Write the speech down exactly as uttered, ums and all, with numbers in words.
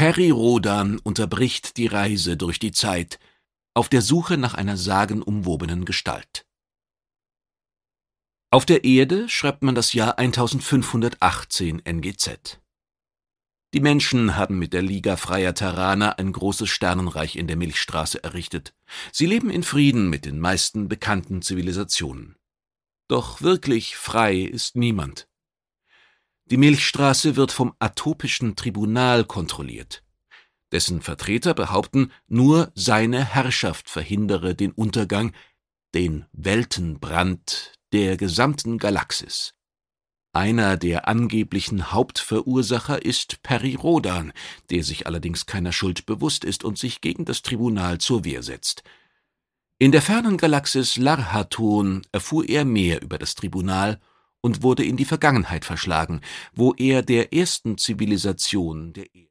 Peri Rhodan unterbricht die Reise durch die Zeit, auf der Suche nach einer sagenumwobenen Gestalt. Auf der Erde schreibt man das Jahr eintausendfünfhundertachtzehn N G Z. Die Menschen haben mit der Liga Freier Terraner ein großes Sternenreich in der Milchstraße errichtet. Sie leben in Frieden mit den meisten bekannten Zivilisationen. Doch wirklich frei ist niemand. Die Milchstraße wird vom Atopischen Tribunal kontrolliert. Dessen Vertreter behaupten, nur seine Herrschaft verhindere den Untergang, den Weltenbrand der gesamten Galaxis. Einer der angeblichen Hauptverursacher ist Peri Rhodan, der sich allerdings keiner Schuld bewusst ist und sich gegen das Tribunal zur Wehr setzt. In der fernen Galaxis Larhaton erfuhr er mehr über das Tribunal und wurde in die Vergangenheit verschlagen, wo er der ersten Zivilisation der